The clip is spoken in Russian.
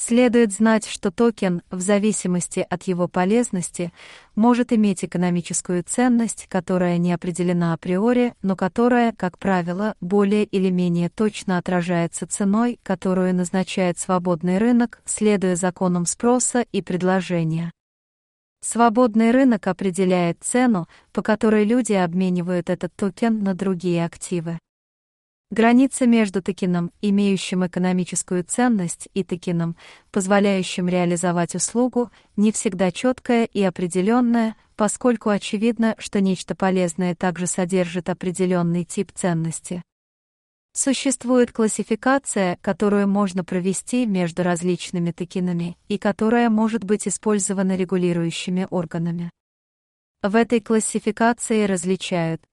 Следует знать, что токен, в зависимости от его полезности, может иметь экономическую ценность, которая не определена априори, но которая, как правило, более или менее точно отражается ценой, которую назначает свободный рынок, следуя законам спроса и предложения. Свободный рынок определяет цену, по которой люди обменивают этот токен на другие активы. Граница между токеном, имеющим экономическую ценность, и токеном, позволяющим реализовать услугу, не всегда четкая и определенная, поскольку очевидно, что нечто полезное также содержит определенный тип ценности. Существует классификация, которую можно провести между различными токенами и которая может быть использована регулирующими органами. В этой классификации различают